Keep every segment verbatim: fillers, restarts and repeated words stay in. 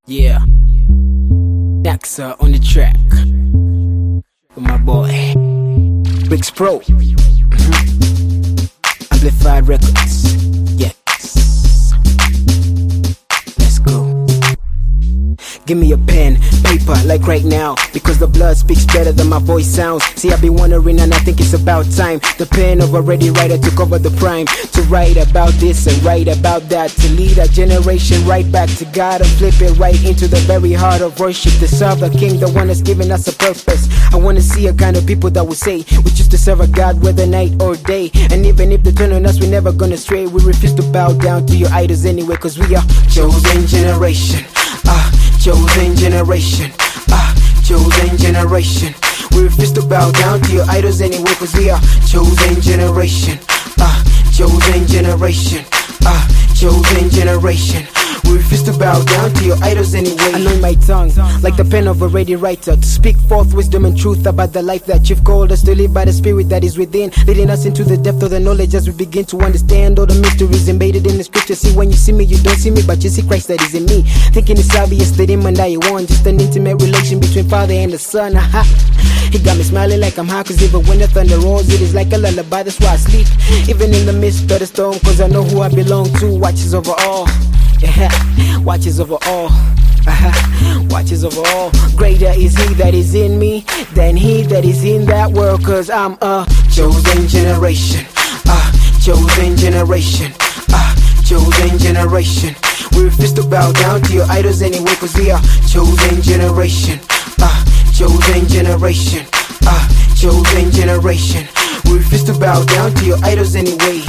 Yeah, Daxa on the track with my boy Bricks Pro. Mm-hmm. Amplified Records. Yes, let's go. Give me a pen, paper, like right now, because the blood speaks better than my voice sounds. See, I've been wondering and I think it's about time. The pen of a ready writer took over the prime, to write about this and write about that, to lead a generation right back to God and flip it right into the very heart of worship, to serve the King, the one that's given us a purpose. I want to see a kind of people that will say we choose to serve a God whether night or day, and even if they turn on us, we're never gonna stray. We refuse to bow down to your idols anyway, cause we are chosen generation. Ah, chosen generation, ah, chosen generation. We refuse to bow down to your idols anyway, cause we are chosen generation, ah, chosen generation, ah, chosen generation. We refuse to bow down to your idols anyway. Anoint my tongue like the pen of a ready writer, to speak forth wisdom and truth about the life that you've called us to live, by the spirit that is within, leading us into the depth of the knowledge as we begin to understand all the mysteries embedded in the scripture. See, when you see me, you don't see me, but you see Christ that is in me. Thinking it's obvious that him and I are one, just an intimate relation between Father and the Son. Aha. He got me smiling like I'm high, cause even when the thunder roars, it is like a lullaby, that's why I sleep even in the midst of the storm, cause I know who I belong to. Watches over all, yeah, watches over all, uh-huh. Watches over all. Greater is he that is in me than he that is in that world, cause I'm a chosen generation, uh, chosen generation, uh, chosen generation. We refuse to bow down to your idols anyway, cause we are chosen generation, uh, chosen generation, uh, chosen generation. We refuse to bow down to your idols anyway.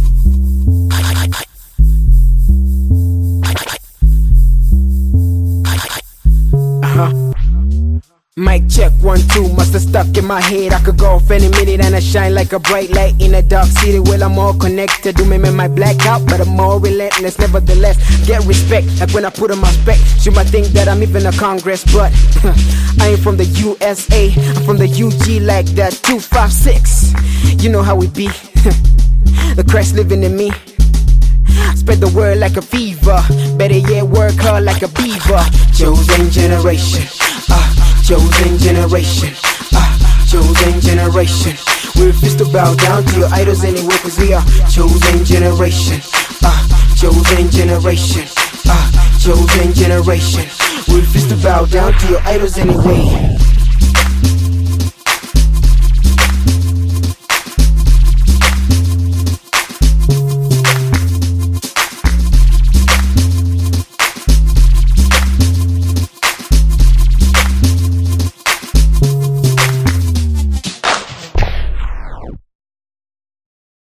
Uh-huh. Mic check, one, two, must have stuck in my head. I could go off any minute and I shine like a bright light in a dark city. Well, I'm all connected, do me my blackout, but I'm more relentless, nevertheless. Get respect, like when I put on my spec. You might think that I'm even a Congress, but I ain't from the U S A, I'm from the U G like that, two five six. You know how we be, the Christ living in me. Spread the word like a fever, better yet work hard like a beaver. Chosen generation, ah, uh, chosen generation, ah, uh, chosen generation. We refuse to bow down to your idols anyway, cause we are chosen generation, ah, uh, chosen generation, ah, uh, chosen generation. We refuse to bow down to your idols anyway.